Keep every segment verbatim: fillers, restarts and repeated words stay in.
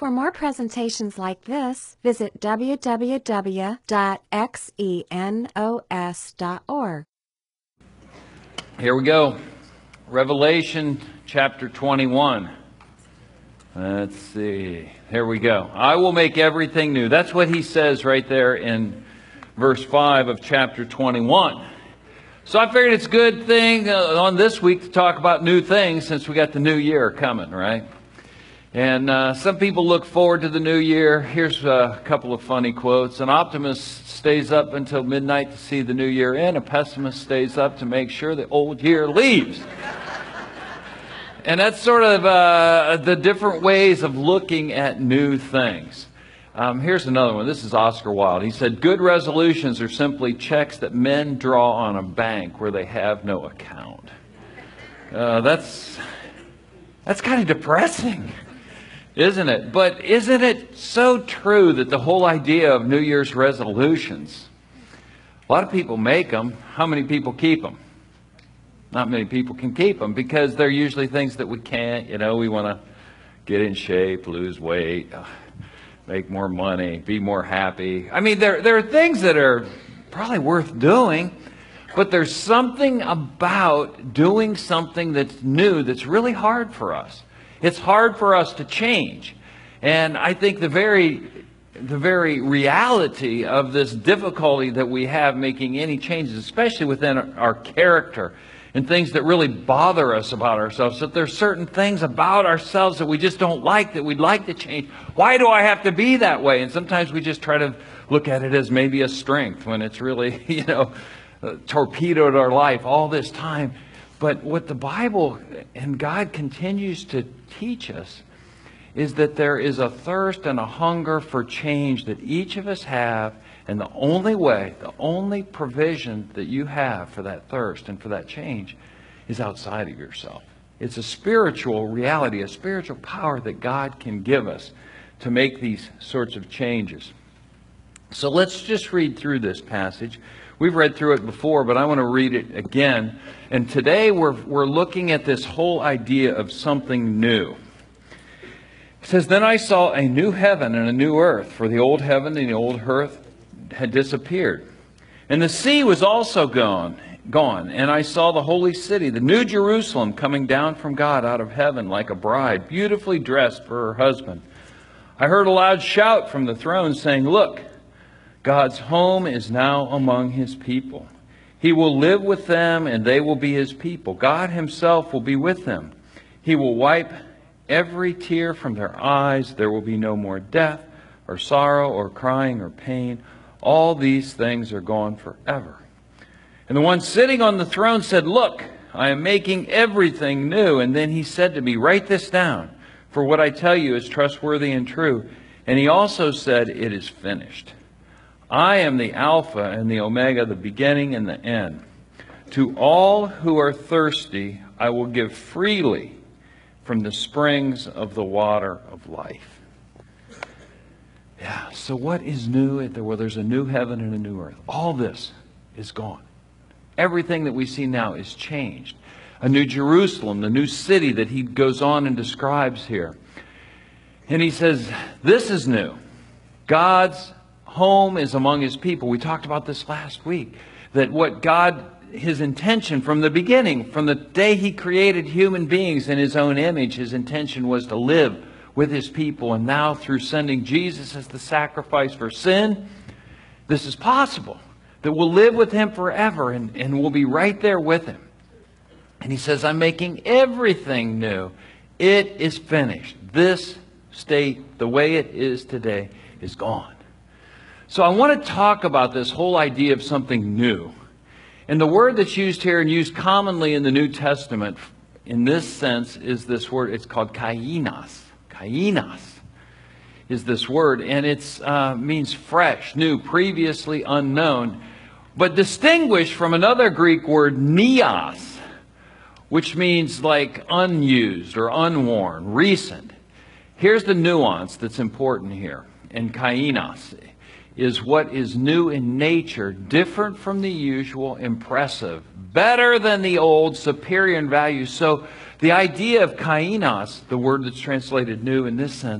For more presentations like this, visit w w w dot xenos dot org. Here we go. Revelation chapter twenty-one. Let's see. Here we go. I will make everything new. That's what he says right there in verse five of chapter twenty-one. So I figured it's a good thing uh, on this week to talk about new things since we got the new year coming, right? And uh, some people look forward to the new year. Here's a couple of funny quotes. An optimist stays up until midnight to see the new year in. A pessimist stays up to make sure the old year leaves. And that's sort of uh, the different ways of looking at new things. Um, here's another one. This is Oscar Wilde. He said, good resolutions are simply checks that men draw on a bank where they have no account. Uh, that's, that's kind of depressing, isn't it? But isn't it so true that the whole idea of New Year's resolutions, a lot of people make them. How many people keep them? Not many people can keep them because they're usually things that we can't. You know, we want to get in shape, lose weight, uh, make more money, be more happy. I mean, there, there are things that are probably worth doing, but there's something about doing something that's new that's really hard for us. It's hard for us to change. And I think the very, the very reality of this difficulty that we have making any changes, especially within our character and things that really bother us about ourselves, that there's certain things about ourselves that we just don't like, that we'd like to change. Why do I have to be that way? And sometimes we just try to look at it as maybe a strength when it's really, you know, torpedoed our life all this time. But what the Bible and God continues to teach us is that there is a thirst and a hunger for change that each of us have. And the only way, the only provision that you have for that thirst and for that change is outside of yourself. It's a spiritual reality, a spiritual power that God can give us to make these sorts of changes. So let's just read through this passage. We've read through it before, but I want to read it again. And today we're, we're looking at this whole idea of something new. It says, then I saw a new heaven and a new earth, for the old heaven and the old earth had disappeared. And the sea was also gone, gone. And I saw the holy city, the new Jerusalem, coming down from God out of heaven like a bride, beautifully dressed for her husband. I heard a loud shout from the throne saying, look, God's home is now among his people. He will live with them and they will be his people. God himself will be with them. He will wipe every tear from their eyes. There will be no more death or sorrow or crying or pain. All these things are gone forever. And the one sitting on the throne said, look, I am making everything new. And then he said to me, write this down, for what I tell you is trustworthy and true. And he also said, it is finished. I am the Alpha and the Omega, the beginning and the end. To all who are thirsty, I will give freely from the springs of the water of life. Yeah, so what is new? Well, there's a new heaven and a new earth. All this is gone. Everything that we see now is changed. A new Jerusalem, the new city that he goes on and describes here. And he says, this is new. God's home is among his people. We talked about this last week. That what God, his intention from the beginning, from the day he created human beings in his own image, his intention was to live with his people. And now through sending Jesus as the sacrifice for sin, this is possible. That we'll live with him forever and, and we'll be right there with him. And he says, I'm making everything new. It is finished. This state, the way it is today, is gone. So I want to talk about this whole idea of something new. And the word that's used here and used commonly in the New Testament in this sense is this word. It's called kainos. Kainos is this word, and it uh, means fresh, new, previously unknown, but distinguished from another Greek word, neos, which means like unused or unworn, recent. Here's the nuance that's important here. And kainos is what is new in nature, different from the usual, impressive, better than the old, superior in value. So the idea of kainos, the word that's translated new in this sense,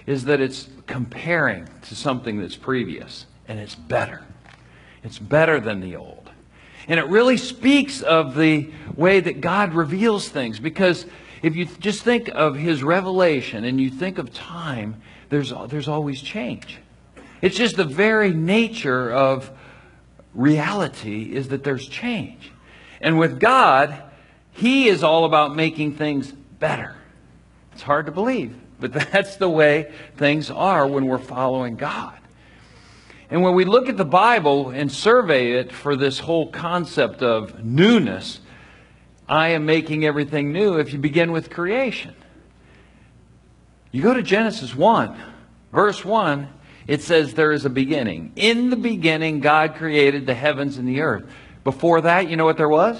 is that it's comparing to something that's previous, and it's better. It's better than the old. And it really speaks of the way that God reveals things, because if you just think of His revelation and you think of time, there's, there's always change. It's just the very nature of reality is that there's change. And with God, He is all about making things better. It's hard to believe, but that's the way things are when we're following God. And when we look at the Bible and survey it for this whole concept of newness, I am making everything new. If you begin with creation, you go to Genesis one, verse one, it says there is a beginning. In the beginning, God created the heavens and the earth. Before that, you know what there was?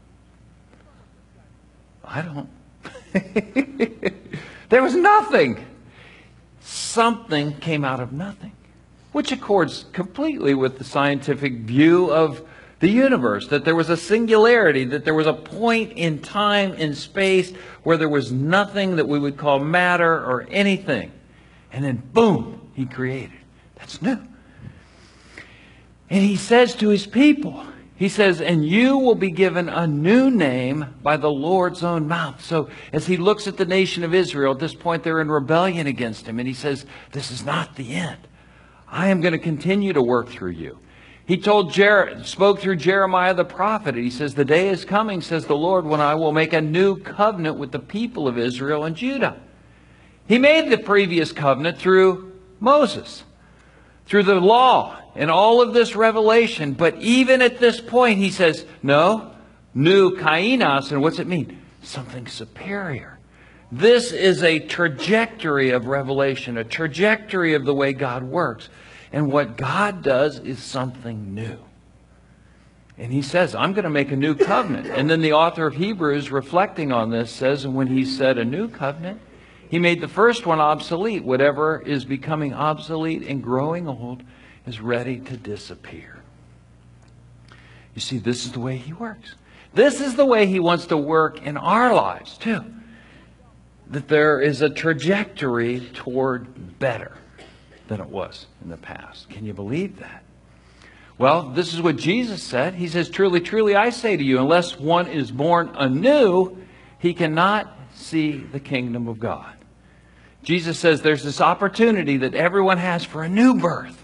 I don't. There was nothing. Something came out of nothing, which accords completely with the scientific view of the universe, that there was a singularity, that there was a point in time, in space, where there was nothing that we would call matter or anything. And then, boom, He created. That's new. And He says to His people, He says, and you will be given a new name by the Lord's own mouth. So as He looks at the nation of Israel, at this point they're in rebellion against Him. And He says, this is not the end. I am going to continue to work through you. He told Jer- spoke through Jeremiah the prophet. He says, the day is coming, says the Lord, when I will make a new covenant with the people of Israel and Judah. He made the previous covenant through Moses, through the law and all of this revelation. But even at this point, He says, no, new kainos. And what's it mean? Something superior. This is a trajectory of revelation, a trajectory of the way God works. And what God does is something new. And He says, I'm going to make a new covenant. And then the author of Hebrews, reflecting on this, says, and when He said a new covenant, He made the first one obsolete. Whatever is becoming obsolete and growing old is ready to disappear. You see, this is the way He works. This is the way He wants to work in our lives, too. That there is a trajectory toward better than it was in the past. Can you believe that? Well, this is what Jesus said. He says, truly, truly, I say to you, unless one is born anew, he cannot see the kingdom of God. Jesus says there's this opportunity that everyone has for a new birth.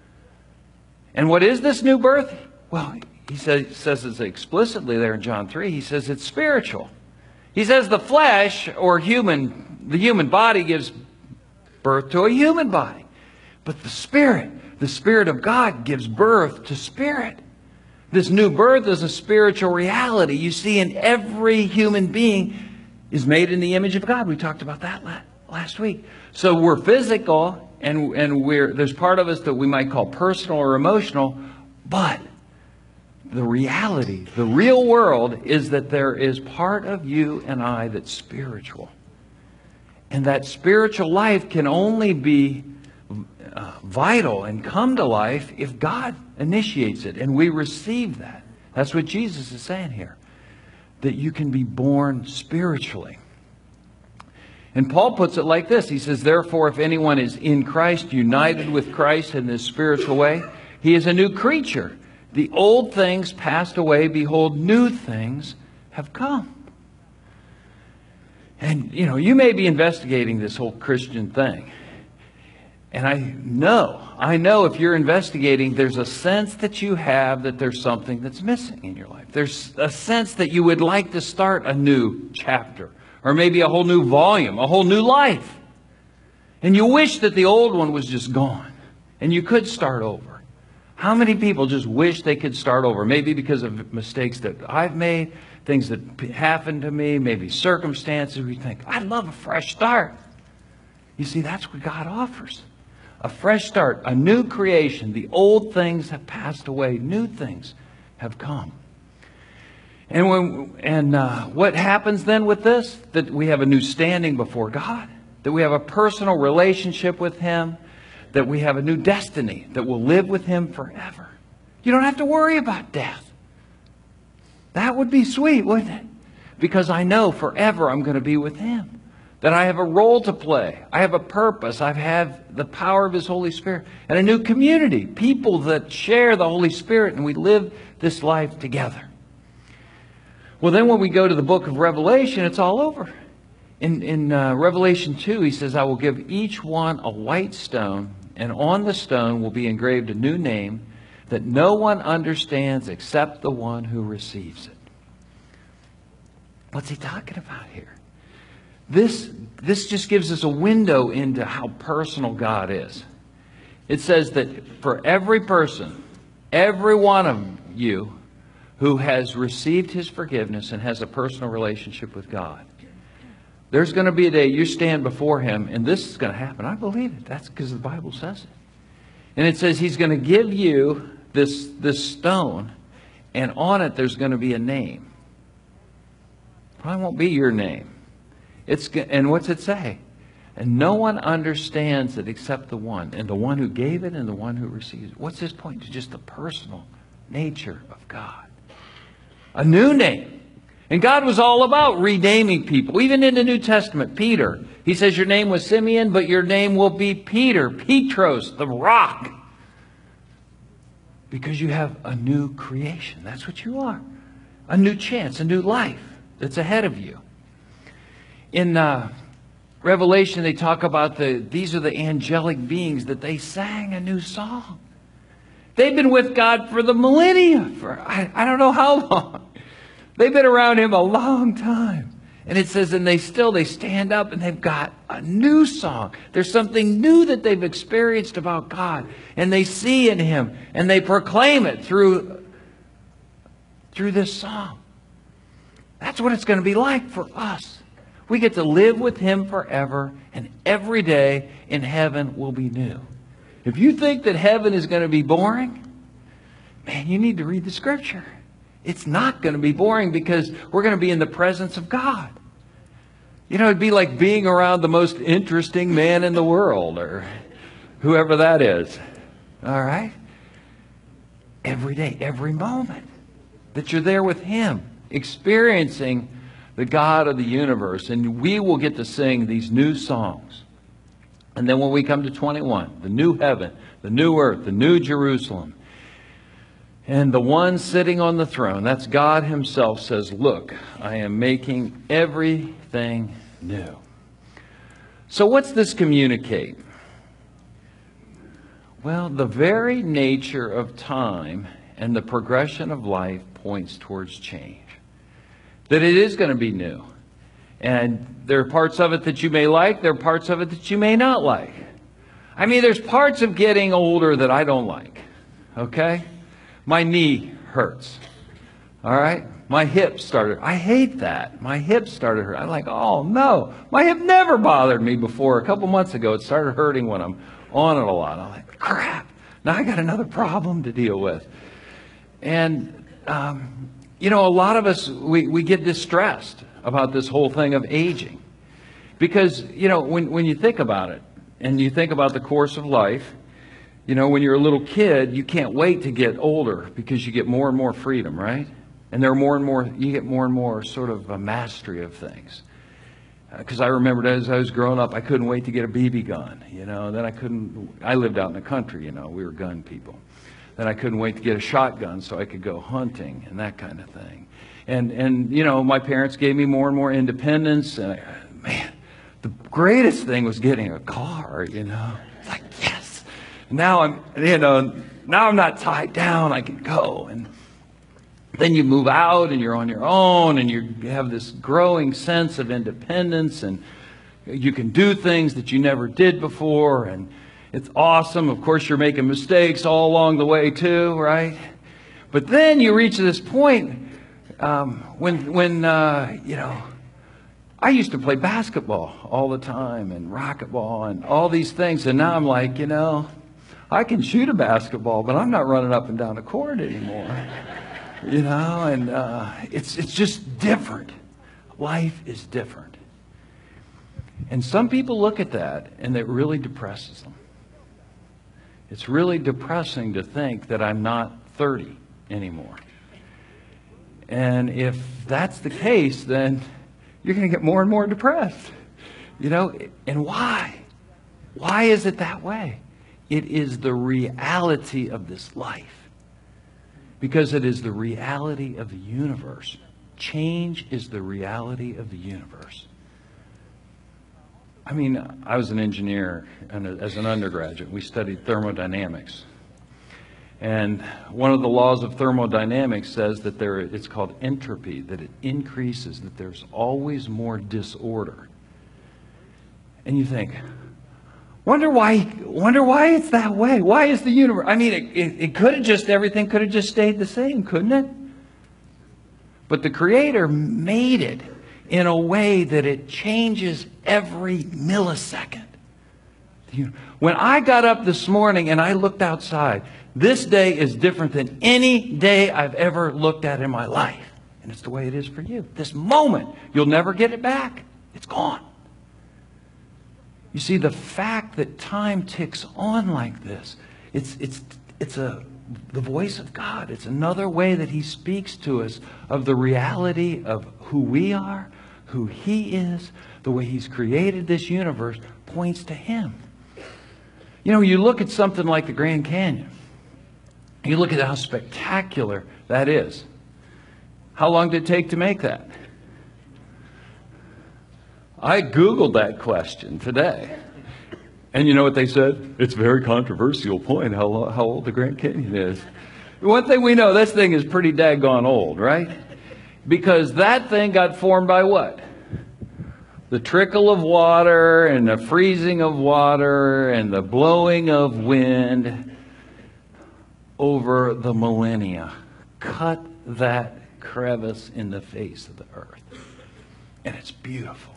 And what is this new birth? Well, He says, says it explicitly there in John three. He says it's spiritual. He says the flesh or human, the human body gives birth to a human body. But the Spirit, the Spirit of God gives birth to spirit. This new birth is a spiritual reality. You see, in every human being is made in the image of God. We talked about that last week. So we're physical, and, and we're, there's part of us that we might call personal or emotional, but the reality, the real world, is that there is part of you and I that's spiritual. And that spiritual life can only be uh, vital and come to life if God initiates it and we receive that. That's what Jesus is saying here. That you can be born spiritually. And Paul puts it like this. He says, therefore, if anyone is in Christ, united with Christ in this spiritual way, he is a new creature. The old things passed away. Behold, new things have come. And, you know, you may be investigating this whole Christian thing. And I know, I know if you're investigating, there's a sense that you have that there's something that's missing in your life. There's a sense that you would like to start a new chapter, or maybe a whole new volume, a whole new life. And you wish that the old one was just gone and you could start over. How many people just wish they could start over? Maybe because of mistakes that I've made, things that happened to me, maybe circumstances. We think, I'd love a fresh start. You see, that's what God offers. A fresh start, a new creation. The old things have passed away. New things have come. And when and uh, what happens then with this? That we have a new standing before God. That we have a personal relationship with Him. That we have a new destiny. That we'll live with Him forever. You don't have to worry about death. That would be sweet, wouldn't it? Because I know forever I'm going to be with Him. that I have a role to play. I have a purpose. I have the power of His Holy Spirit. And a new community, people that share the Holy Spirit, and we live this life together. Well, then when we go to the book of Revelation, it's all over. In, in uh, Revelation two, He says, I will give each one a white stone, and on the stone will be engraved a new name that no one understands except the one who receives it. What's He talking about here? This, this just gives us a window into how personal God is. It says that for every person, every one of you who has received His forgiveness and has a personal relationship with God, there's going to be a day you stand before Him, and this is going to happen. I believe it. That's because the Bible says it. And it says He's going to give you this, this stone, and on it there's going to be a name. Probably won't be your name. It's, and what's it say? And no one understands it except the one, and the one who gave it and the one who receives it. What's His point? To just the personal nature of God. A new name. And God was all about renaming people. Even in the New Testament, Peter, He says your name was Simeon, but your name will be Peter, Petros, the rock. Because you have a new creation. That's what you are. A new chance, a new life that's ahead of you. In uh, Revelation, they talk about the, these are the angelic beings that they sang a new song. They've been with God for the millennia, for I, I don't know how long. They've been around Him a long time. And it says, and they still, they stand up and they've got a new song. There's something new that they've experienced about God. And they see in Him and they proclaim it through, through this song. That's what it's going to be like for us. We get to live with Him forever, and every day in heaven will be new. If you think that heaven is going to be boring, man, you need to read the Scripture. It's not going to be boring because we're going to be in the presence of God. You know, it'd be like being around the most interesting man in the world, or whoever that is. All right? Every day, every moment that you're there with Him, experiencing the God of the universe, and we will get to sing these new songs. And then when we come to twenty-one, the new heaven, the new earth, the new Jerusalem, and the one sitting on the throne, that's God Himself, says, look, I am making everything new. So what's this communicate? Well, the very nature of time and the progression of life points towards change. That it is going to be new. And there are parts of it that you may like. There are parts of it that you may not like. I mean, there's parts of getting older that I don't like. Okay? My knee hurts. All right? My hip started. I hate that. My hip started hurting. I'm like, oh, no. My hip never bothered me before. A couple months ago, it started hurting when I'm on it a lot. I'm like, crap. Now I got another problem to deal with. And, um... you know, a lot of us, we, we get distressed about this whole thing of aging. Because, you know, when, when you think about it, and you think about the course of life, you know, when you're a little kid, you can't wait to get older because you get more and more freedom, right? And there are more and more, you get more and more sort of a mastery of things. Because uh, I remembered as I was growing up, I couldn't wait to get a B B gun, you know, and then I couldn't, I lived out in the country, you know, we were gun people. Then I couldn't wait to get a shotgun so I could go hunting and that kind of thing. And, and you know, my parents gave me more and more independence. And, I, man, the greatest thing was getting a car, you know. It's like, yes. Now I'm, you know, now I'm not tied down. I can go. And then you move out and you're on your own and you have this growing sense of independence. And you can do things that you never did before. And it's awesome. Of course, you're making mistakes all along the way too, right? But then you reach this point um, when, when uh, you know, I used to play basketball all the time and racquetball and all these things. And now I'm like, you know, I can shoot a basketball, but I'm not running up and down the court anymore. You know, and uh, it's, it's just different. Life is different. And some people look at that and it really depresses them. It's really depressing to think that I'm not thirty anymore. And if that's the case, then you're going to get more and more depressed. You know, and why? Why is it that way? It is the reality of this life. Because it is the reality of the universe. Change is the reality of the universe. I mean, I was an engineer and as an undergraduate. We studied thermodynamics. And one of the laws of thermodynamics says that there, it's called entropy, that it increases, that there's always more disorder. And you think, wonder why, wonder why it's that way. Why is the universe? I mean, it, it, it could have just, everything could have just stayed the same, couldn't it? But the Creator made it in a way that it changes every millisecond. When I got up this morning and I looked outside, this day is different than any day I've ever looked at in my life. And it's the way it is for you. This moment, you'll never get it back. It's gone. You see, the fact that time ticks on like this, it's, it's, it's a, the voice of God. It's another way that He speaks to us of the reality of who we are, who He is, the way He's created this universe points to Him. You know, you look at something like the Grand Canyon. You look at how spectacular that is. How long did it take to make that? I Googled that question today. And you know what they said? It's a very controversial point how, how old the Grand Canyon is. One thing we know, this thing is pretty daggone old, right? Because that thing got formed by what? The trickle of water and the freezing of water and the blowing of wind over the millennia. Cut that crevice in the face of the earth. And it's beautiful.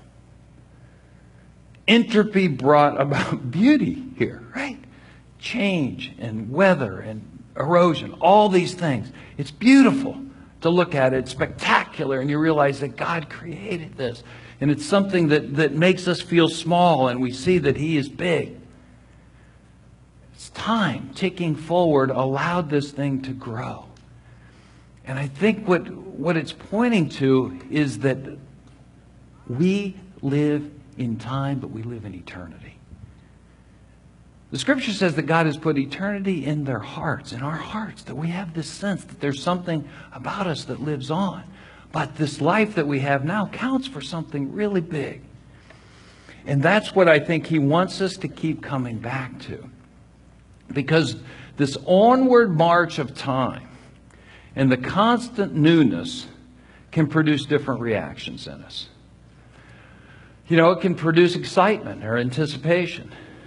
Entropy brought about beauty here, right? Change and weather and erosion, all these things. It's beautiful to look at it. It's spectacular, and you realize that God created this. And it's something that, that makes us feel small, and we see that He is big. It's time ticking forward allowed this thing to grow. And I think what, what it's pointing to is that we live in time, but we live in eternity. The Scripture says that God has put eternity in their hearts, in our hearts, that we have this sense that there's something about us that lives on. But this life that we have now counts for something really big. And that's what I think He wants us to keep coming back to. Because this onward march of time and the constant newness can produce different reactions in us. You know, it can produce excitement or anticipation.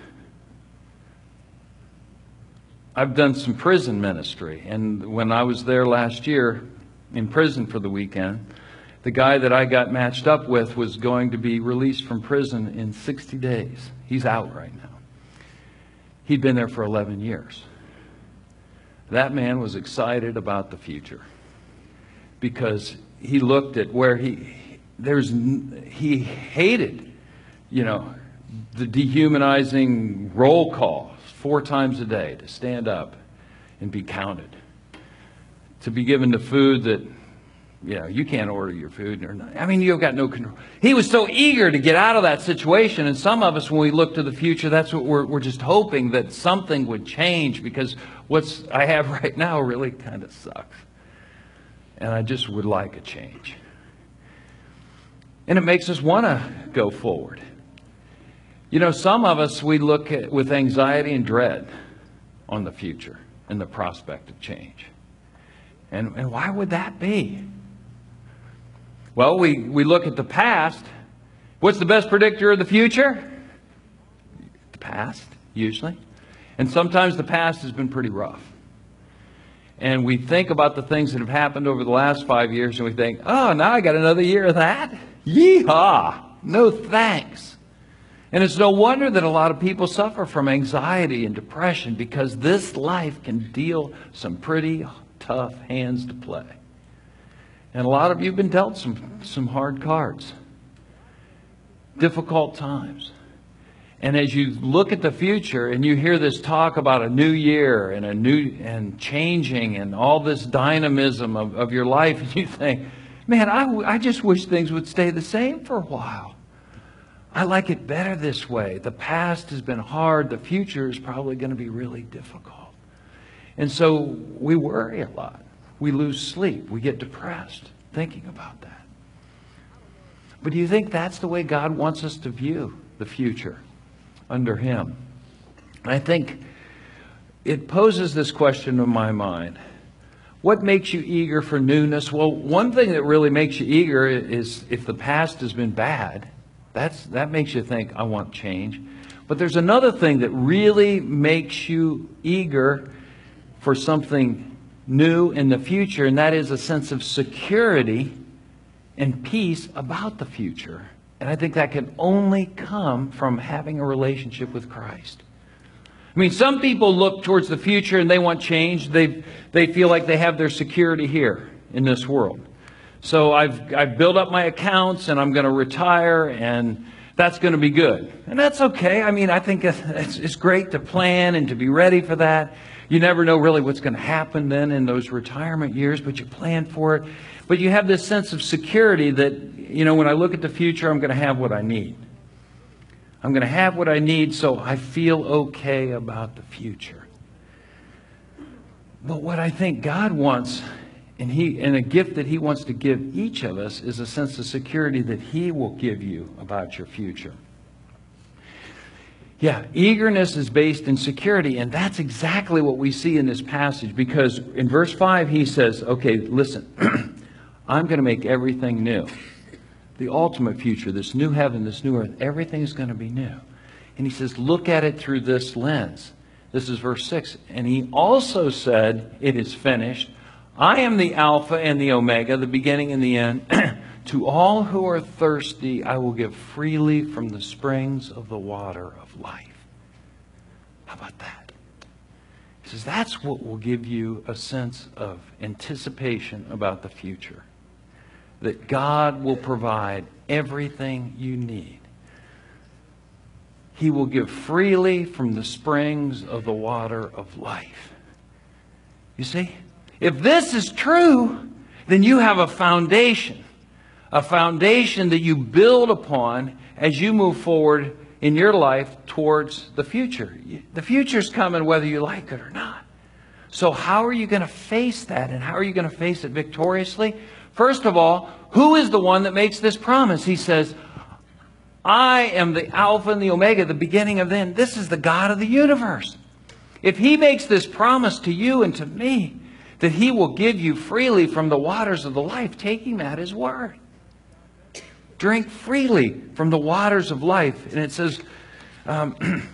I've done some prison ministry, and when I was there last year in prison for the weekend, the guy that I got matched up with was going to be released from prison in sixty days. He's out right now. He'd been there for eleven years. That man was excited about the future because he looked at where he there's he hated, you know, the dehumanizing roll call four times a day to stand up and be counted, to be given the food that, you know, you can't order your food or not. I mean, you've got no control. He was so eager to get out of that situation. And some of us, when we look to the future, that's what we're, we're just hoping that something would change, because what's I have right now really kind of sucks. And I just would like a change. And it makes us want to go forward. You know, some of us, we look at with anxiety and dread on the future and the prospect of change. And, and why would that be? Well, we, we look at the past. What's the best predictor of the future? The past, usually. And sometimes the past has been pretty rough. And we think about the things that have happened over the last five years, and we think, oh, now I got another year of that? Yeehaw! No thanks. And it's no wonder that a lot of people suffer from anxiety and depression, because this life can deal some pretty tough hands to play. And a lot of you have been dealt some, some hard cards. Difficult times. And as you look at the future and you hear this talk about a new year and a new and changing and all this dynamism of, of your life, and you think, man, I, I just wish things would stay the same for a while. I like it better this way. The past has been hard. The future is probably going to be really difficult. And so we worry a lot. We lose sleep. We get depressed thinking about that. But do you think that's the way God wants us to view the future under Him? I think it poses this question in my mind. What makes you eager for newness? Well, one thing that really makes you eager is if the past has been bad. That's, that makes you think, I want change. But there's another thing that really makes you eager for something new in the future, and that is a sense of security and peace about the future. And I think that can only come from having a relationship with Christ. I mean, some people look towards the future and they want change. They they feel like they have their security here in this world. So I've I've built up my accounts and I'm going to retire and that's going to be good. And that's okay. I mean, I think it's, it's great to plan and to be ready for that. You never know really what's going to happen then in those retirement years, but you plan for it. But you have this sense of security that, you know, when I look at the future, I'm going to have what I need. I'm going to have what I need, so I feel okay about the future. But what I think God wants, and he and a gift that He wants to give each of us, is a sense of security that He will give you about your future. Yeah, eagerness is based in security, and that's exactly what we see in this passage, because in verse five He says, okay, listen, I'm going to make everything new. The ultimate future, this new heaven, this new earth, everything's going to be new. And He says, look at it through this lens. This is verse six. And He also said, it is finished. I am the Alpha and the Omega, the beginning and the end. To all who are thirsty, I will give freely from the springs of the water of life. How about that? He says, that's what will give you a sense of anticipation about the future. That God will provide everything you need. He will give freely from the springs of the water of life. You see, if this is true, then you have a foundation. A foundation that you build upon as you move forward in your life towards the future. The future's coming whether you like it or not. So how are you going to face that? And how are you going to face it victoriously? First of all, who is the one that makes this promise? He says, I am the Alpha and the Omega, the beginning of the end. This is the God of the universe. If He makes this promise to you and to me, that He will give you freely from the waters of the life, take Him at His word. Drink freely from the waters of life. And it says, um,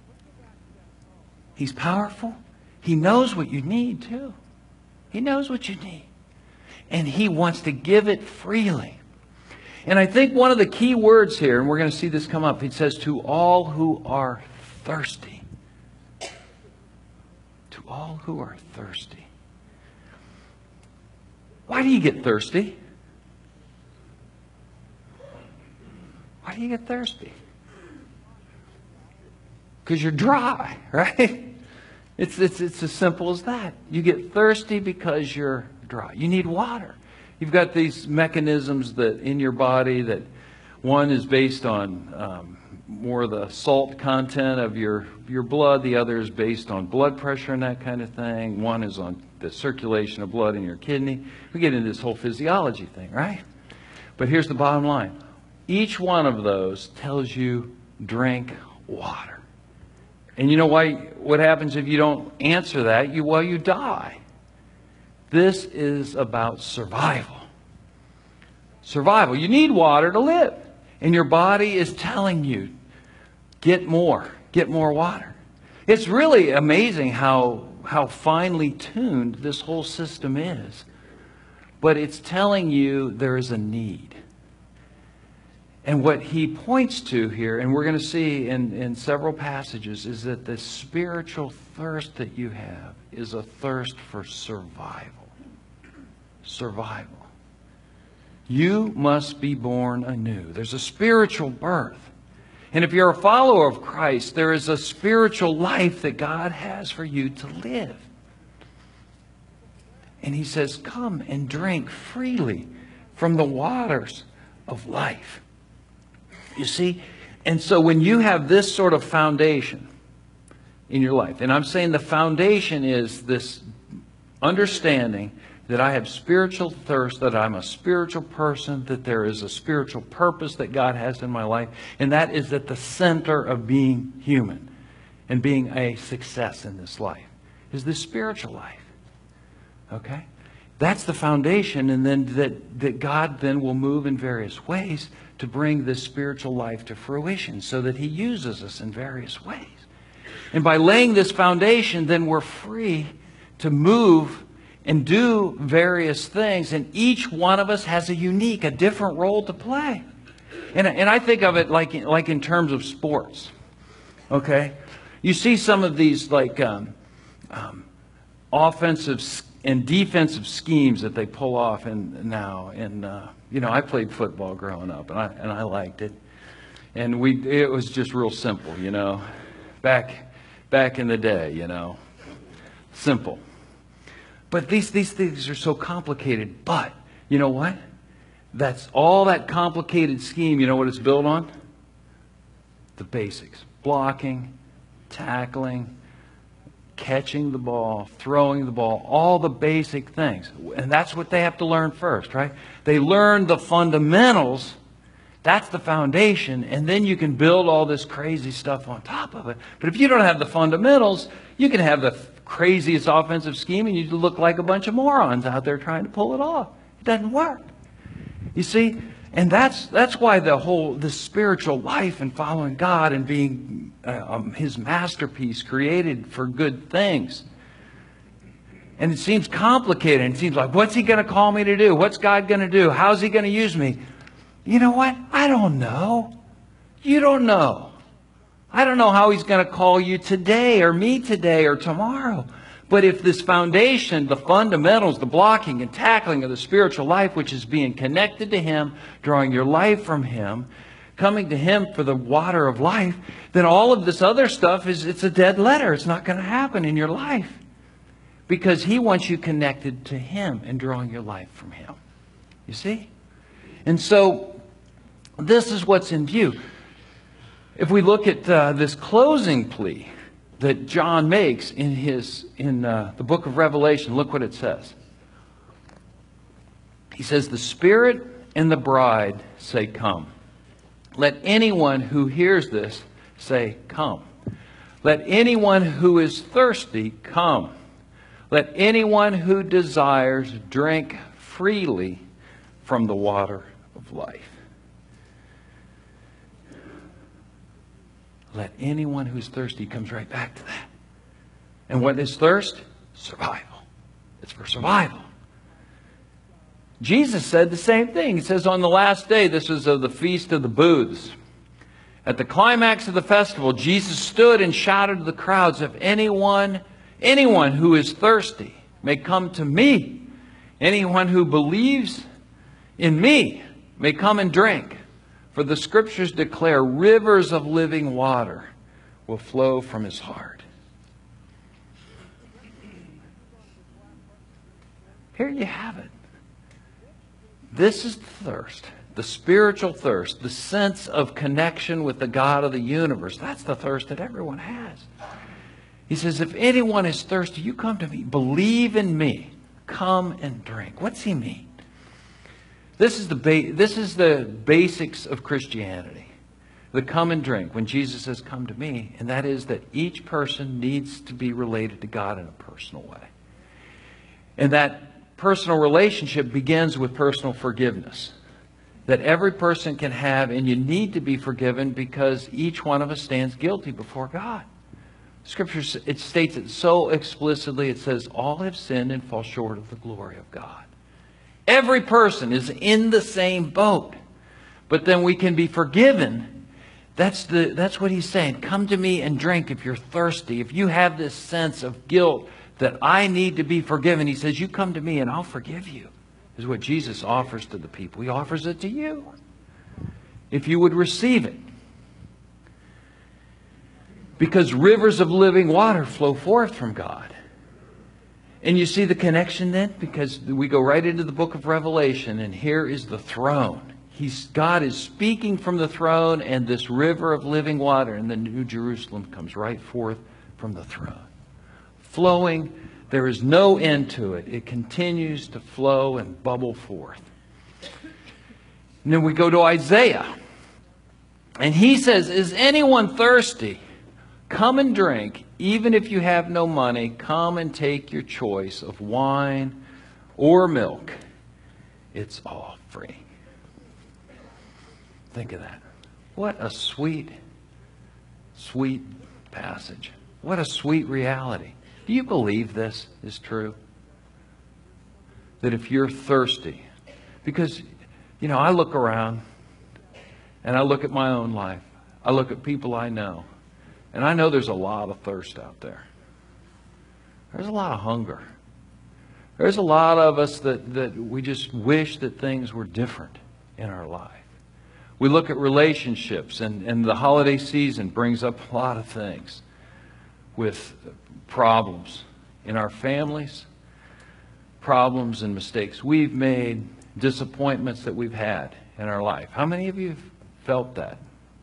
He's powerful. He knows what you need too. He knows what you need. And He wants to give it freely. And I think one of the key words here, and we're going to see this come up, it says, to all who are thirsty. To all who are thirsty. Why do you get thirsty? Why do you get thirsty? Because you're dry, right? It's, it's, it's as simple as that. You get thirsty because you're dry. You need water. You've got these mechanisms that in your body that one is based on um, more the salt content of your, your blood. The other is based on blood pressure and that kind of thing. One is on the circulation of blood in your kidney. We get into this whole physiology thing, right? But here's the bottom line. Each one of those tells you drink water. And you know why? What happens if you don't answer that? You, well, you die. This is about survival. Survival. You need water to live. And your body is telling you, get more. Get more water. It's really amazing how, how finely tuned this whole system is. But it's telling you there is a need. And what he points to here, and we're going to see in, in several passages, is that the spiritual thirst that you have is a thirst for survival. Survival. You must be born anew. There's a spiritual birth. And if you're a follower of Christ, there is a spiritual life that God has for you to live. And he says, come and drink freely from the waters of life. You see, And so when you have this sort of foundation in your life, and I'm saying the foundation is this understanding that I have spiritual thirst, that I'm a spiritual person, that there is a spiritual purpose that God has in my life, and that is at the center of being human and being a success in this life, is this spiritual life. Okay? That's the foundation, and then that, that God then will move in various ways to bring this spiritual life to fruition so that He uses us in various ways. And by laying this foundation, then we're free to move and do various things. And each one of us has a unique, a different role to play. And, and I think of it like, like in terms of sports. Okay? You see some of these like um, um, offensive and defensive schemes that they pull off in, now. And, uh, you know, I played football growing up, and I, and I liked it. And we it was just real simple, you know. Back, back in the day, you know. Simple. But these, these things are so complicated. But, you know what? That's all that complicated scheme, you know what it's built on? The basics. Blocking, tackling, catching the ball, throwing the ball, all the basic things. And that's what they have to learn first, right? They learn the fundamentals. That's the foundation. And then you can build all this crazy stuff on top of it. But if you don't have the fundamentals, you can have the craziest offensive scheme and you look like a bunch of morons out there trying to pull it off. It doesn't work. You see? And that's that's why the whole this spiritual life and following God and being uh, um, His masterpiece created for good things. And it seems complicated. It seems like, what's He going to call me to do? What's God going to do? How's He going to use me? You know what? I don't know. You don't know. I don't know how He's going to call you today or me today or tomorrow. But if this foundation, the fundamentals, the blocking and tackling of the spiritual life, which is being connected to Him, drawing your life from Him, coming to Him for the water of life, then all of this other stuff is, it's a dead letter. It's not going to happen in your life. Because He wants you connected to Him and drawing your life from Him. You see? And so, this is what's in view. If we look at uh, this closing plea that John makes in his in uh, the book of Revelation, look what it says. He says, "The Spirit and the bride say, 'Come.' Let anyone who hears this say, 'Come.' Let anyone who is thirsty come. Let anyone who desires drink freely from the water of life." Let anyone who's thirsty, comes right back to that. And what is thirst? Survival. It's for survival. Jesus said the same thing. He says on the last day, this was of the Feast of the Booths. At the climax of the festival, Jesus stood and shouted to the crowds, "If anyone, anyone who is thirsty may come to me. Anyone who believes in me may come and drink. For the Scriptures declare rivers of living water will flow from his heart." Here you have it. This is the thirst, the spiritual thirst, the sense of connection with the God of the universe. That's the thirst that everyone has. He says, if anyone is thirsty, you come to me. Believe in me. Come and drink. What's he mean? This is the ba- this is the basics of Christianity. The come and drink. When Jesus says, "Come to me," and that is that each person needs to be related to God in a personal way. And that personal relationship begins with personal forgiveness. That every person can have, and you need to be forgiven because each one of us stands guilty before God. Scripture, it states it so explicitly. It says, all have sinned and fall short of the glory of God. Every person is in the same boat. But then we can be forgiven. That's the that's what he's saying. Come to me and drink if you're thirsty. If you have this sense of guilt that I need to be forgiven, he says, you come to me and I'll forgive you. Is what Jesus offers to the people. He offers it to you. If you would receive it. Because rivers of living water flow forth from God. And you see the connection then? Because we go right into the book of Revelation, and here is the throne. he's, God is speaking from the throne, and this river of living water in the New Jerusalem comes right forth from the throne. Flowing, there is no end to it. It continues to flow and bubble forth. And then we go to Isaiah. And he says, is anyone thirsty? Come and drink. Even if you have no money, come and take your choice of wine or milk. It's all free. Think of that. What a sweet, sweet passage. What a sweet reality. Do you believe this is true? That if you're thirsty, because, you know, I look around and I look at my own life. I look at people I know. And I know there's a lot of thirst out there. There's a lot of hunger. There's a lot of us that, that we just wish that things were different in our life. We look at relationships, and, and the holiday season brings up a lot of things with problems in our families, problems and mistakes we've made, disappointments that we've had in our life. How many of you have felt that?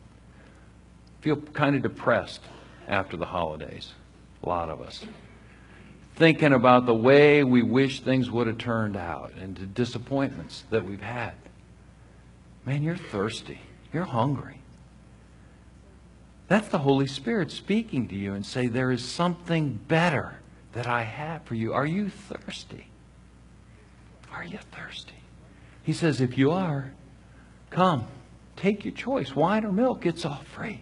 Feel kind of depressed after the holidays? A lot of us. Thinking about the way we wish things would have turned out and the disappointments that we've had. Man, you're thirsty. You're hungry. That's the Holy Spirit speaking to you and say, there is something better that I have for you. Are you thirsty? Are you thirsty? He says, if you are, come, take your choice. Wine or milk, it's all free.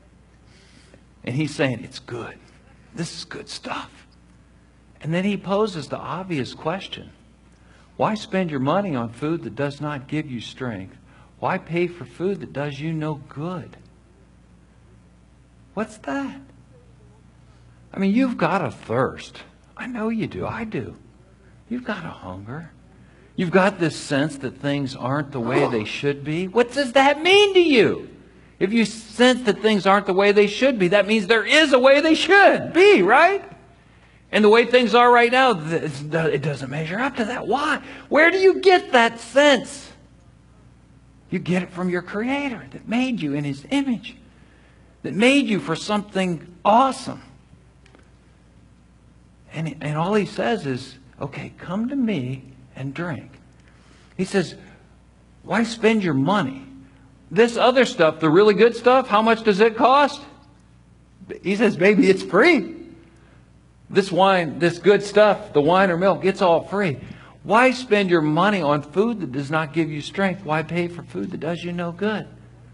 And he's saying, it's good. This is good stuff. And then he poses the obvious question. Why spend your money on food that does not give you strength? Why pay for food that does you no good? What's that? I mean, you've got a thirst. I know you do. I do. You've got a hunger. You've got this sense that things aren't the way they should be. What does that mean to you? If you sense that things aren't the way they should be, that means there is a way they should be, right? And the way things are right now, it doesn't measure up to that. Why? Where do you get that sense? You get it from your Creator that made you in His image, that made you for something awesome. And, and all He says is, okay, come to me and drink. He says, why spend your money? This other stuff, the really good stuff, how much does it cost? He says, baby, it's free. This wine, this good stuff, the wine or milk, it's all free. Why spend your money on food that does not give you strength? Why pay for food that does you no good?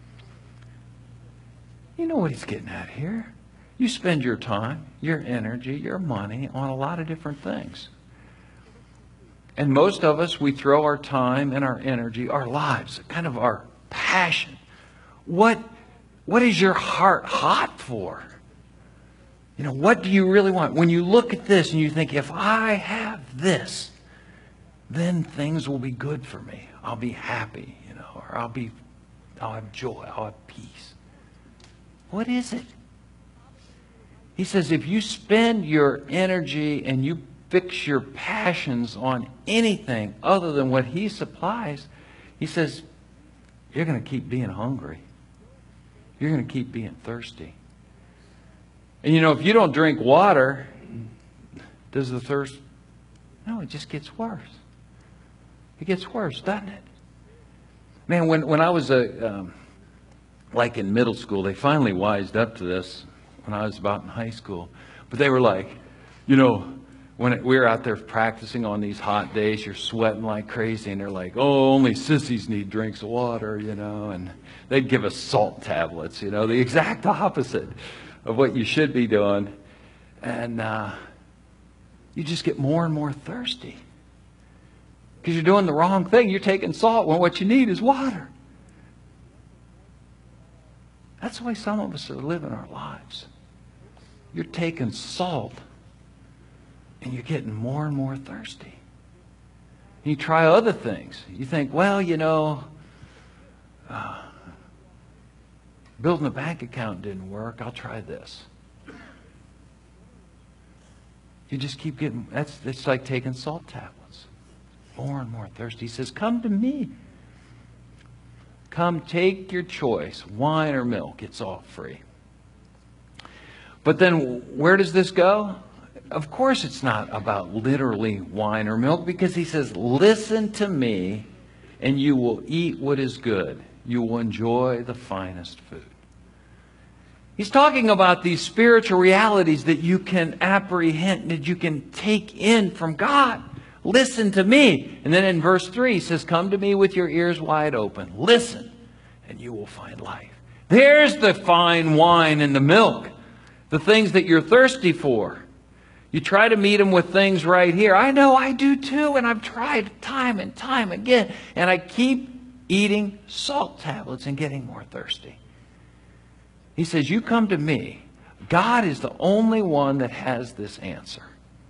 You know what he's getting at here. You spend your time, your energy, your money on a lot of different things. And most of us, we throw our time and our energy, our lives, kind of our passion. What, what is your heart hot for? You know, what do you really want? When you look at this and you think, if I have this, then things will be good for me. I'll be happy, you know, or I'll be, I'll have joy, I'll have peace. What is it? He says, if you spend your energy and you fix your passions on anything other than what He supplies, He says, you're going to keep being hungry. You're going to keep being thirsty. And you know, if you don't drink water, does the thirst? No, it just gets worse. It gets worse, doesn't it? Man, when, when I was a, um, like in middle school, they finally wised up to this when I was about in high school. But they were like, you know, when it, we were out there practicing on these hot days, you're sweating like crazy, and they're like, oh, only sissies need drinks of water, you know, and they'd give us salt tablets, you know, the exact opposite of what you should be doing. And uh, you just get more and more thirsty because you're doing the wrong thing. You're taking salt when what you need is water. That's the way some of us are living our lives. You're taking salt and you're getting more and more thirsty. And you try other things. You think, well, you know, uh, building a bank account didn't work. I'll try this. You just keep getting, that's it's like taking salt tablets. More and more thirsty. He says, come to me. Come, take your choice, wine or milk. It's all free. But then where does this go? Of course it's not about literally wine or milk, because he says, listen to me and you will eat what is good. You will enjoy the finest food. He's talking about these spiritual realities that you can apprehend, that you can take in from God. Listen to me. And then in verse three, he says, come to me with your ears wide open. Listen, and you will find life. There's the fine wine and the milk, the things that you're thirsty for. You try to meet them with things right here. I know I do too, and I've tried time and time again. And I keep eating salt tablets and getting more thirsty. He says, you come to me. God is the only one that has this answer.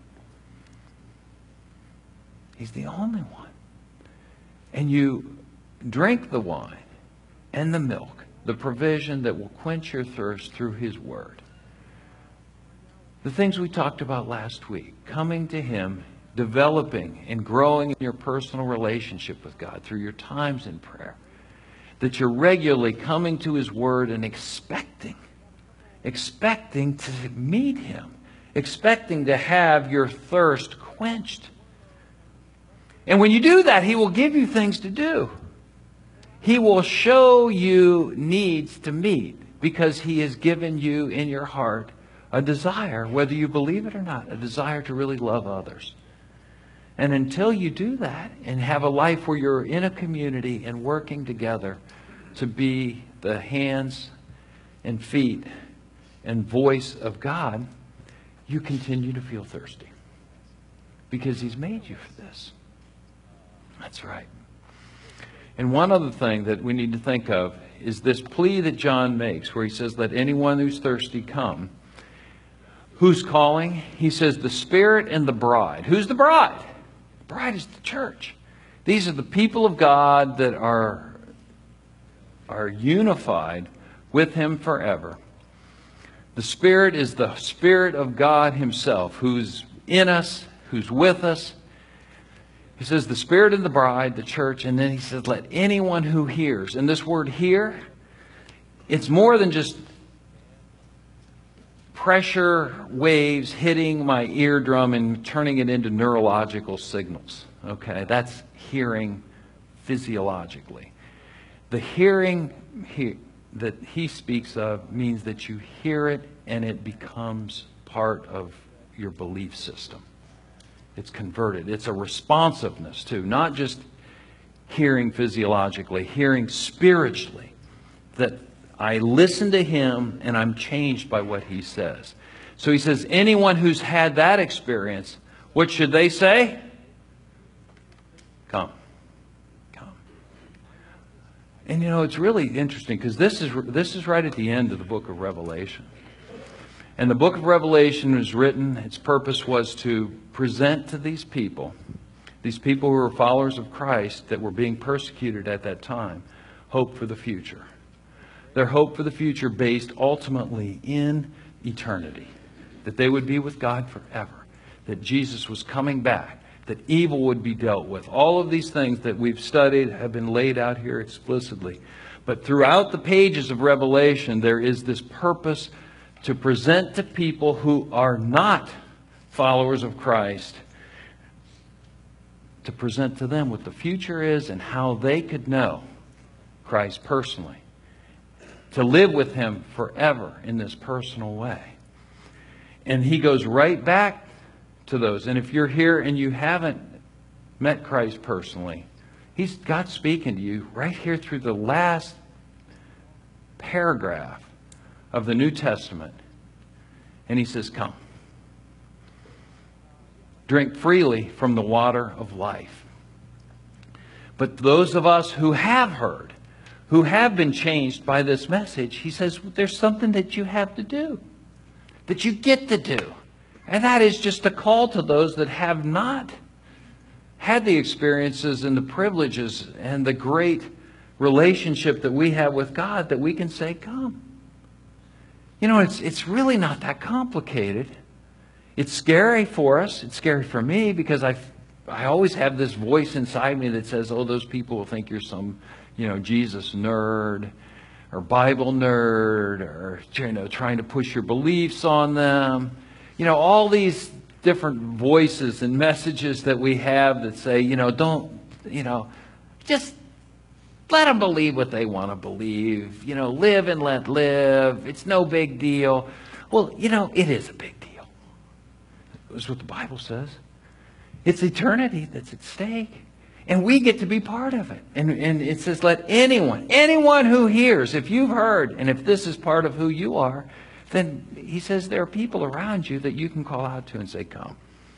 He's the only one. And you drink the wine and the milk, the provision that will quench your thirst through His Word. The things we talked about last week, coming to Him, developing and growing in your personal relationship with God through your times in prayer. That you're regularly coming to His Word and expecting, expecting to meet Him, expecting to have your thirst quenched. And when you do that, He will give you things to do. He will show you needs to meet, because He has given you in your heart a desire, whether you believe it or not, a desire to really love others. And until you do that and have a life where you're in a community and working together to be the hands and feet and voice of God, you continue to feel thirsty. Because He's made you for this. That's right. And one other thing that we need to think of is this plea that John makes, where he says, let anyone who's thirsty come. Who's calling? He says, the Spirit and the bride. Who's the bride? The bride is the church. These are the people of God that are, are unified with Him forever. The Spirit is the Spirit of God Himself, who's in us, who's with us. He says, the Spirit and the bride, the church, and then he says, let anyone who hears. And this word hear, it's more than just pressure waves hitting my eardrum and turning it into neurological signals. Okay, that's hearing physiologically. The hearing he, that he speaks of means that you hear it and it becomes part of your belief system. It's converted. It's a responsiveness too, not just hearing physiologically, hearing spiritually, that I listen to Him and I'm changed by what He says. So he says, anyone who's had that experience, what should they say? Come. Come. And you know, it's really interesting, because this is, this is right at the end of the book of Revelation. And the book of Revelation was written, its purpose was to present to these people, these people who were followers of Christ that were being persecuted at that time, hope for the future. Their hope for the future based ultimately in eternity. That they would be with God forever. That Jesus was coming back. That evil would be dealt with. All of these things that we've studied have been laid out here explicitly. But throughout the pages of Revelation, there is this purpose to present to people who are not followers of Christ, to present to them what the future is and how they could know Christ personally. To live with Him forever in this personal way. And he goes right back to those. And if you're here and you haven't met Christ personally, He's God speaking to you right here through the last paragraph of the New Testament. And He says, come. Drink freely from the water of life. But those of us who have heard, who have been changed by this message, He says, there's something that you have to do. That you get to do. And that is just a call to those that have not had the experiences and the privileges and the great relationship that we have with God, that we can say, come. You know, it's, it's really not that complicated. It's scary for us. It's scary for me, because I, I always have this voice inside me that says, oh, those people will think you're some you know, Jesus nerd or Bible nerd or, you know, trying to push your beliefs on them. You know, all these different voices and messages that we have that say, you know, don't, you know, just let them believe what they want to believe. You know, live and let live. It's no big deal. Well, you know, it is a big deal. That's what the Bible says. It's eternity that's at stake. And we get to be part of it. And, and it says, let anyone, anyone who hears, if you've heard, and if this is part of who you are, then he says there are people around you that you can call out to and say, come.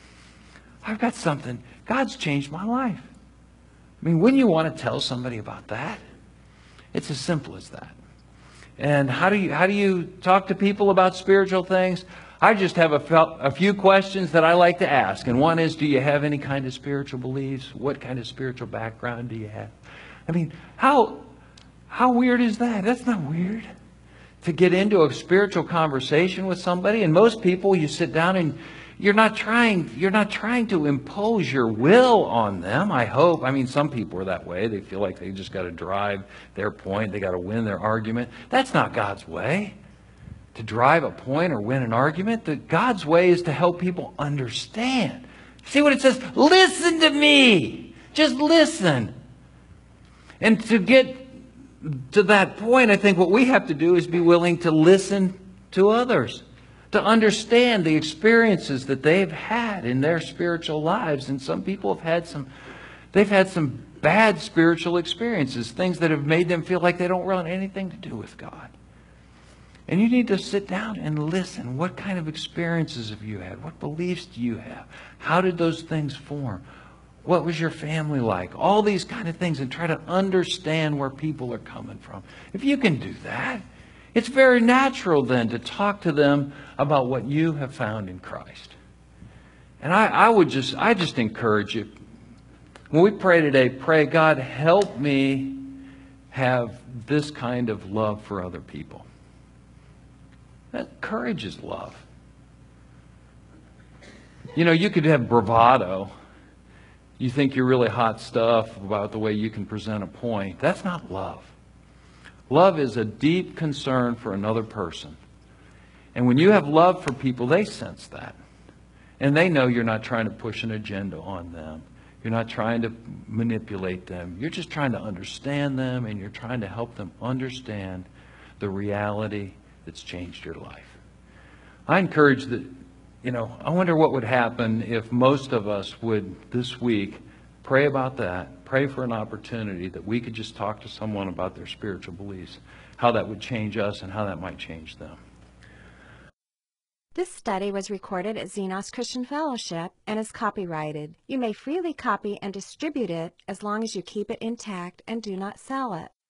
I've got something. God's changed my life. I mean, wouldn't you want to tell somebody about that? It's as simple as that. And how do you how do you talk to people about spiritual things? I just have a, a few questions that I like to ask. And one is, do you have any kind of spiritual beliefs? What kind of spiritual background do you have? I mean, how how weird is that? That's not weird. To get into a spiritual conversation with somebody, and most people, you sit down and You're not trying, you're not trying to impose your will on them, I hope. I mean, some people are that way. They feel like they just got to drive their point. They got to win their argument. That's not God's way. To drive a point or win an argument. The, God's way is to help people understand. See what it says? Listen to me. Just listen. And to get to that point, I think what we have to do is be willing to listen to others. To understand the experiences that they've had in their spiritual lives. And some people have had some, they've had some bad spiritual experiences, things that have made them feel like they don't want anything to do with God. And you need to sit down and listen. What kind of experiences have you had? What beliefs do you have? How did those things form? What was your family like? All these kind of things, and try to understand where people are coming from. If you can do that, it's very natural then to talk to them about what you have found in Christ. And I, I would just, I just encourage you, when we pray today, pray, God, help me have this kind of love for other people. That courage is love. You know, you could have bravado. You think you're really hot stuff about the way you can present a point. That's not love. Love is a deep concern for another person. And when you have love for people, they sense that. And they know you're not trying to push an agenda on them. You're not trying to manipulate them. You're just trying to understand them, and you're trying to help them understand the reality that's changed your life. I encourage that, you know, I wonder what would happen if most of us would this week pray about that, pray for an opportunity that we could just talk to someone about their spiritual beliefs, how that would change us and how that might change them. This study was recorded at Xenos Christian Fellowship and is copyrighted. You may freely copy and distribute it as long as you keep it intact and do not sell it.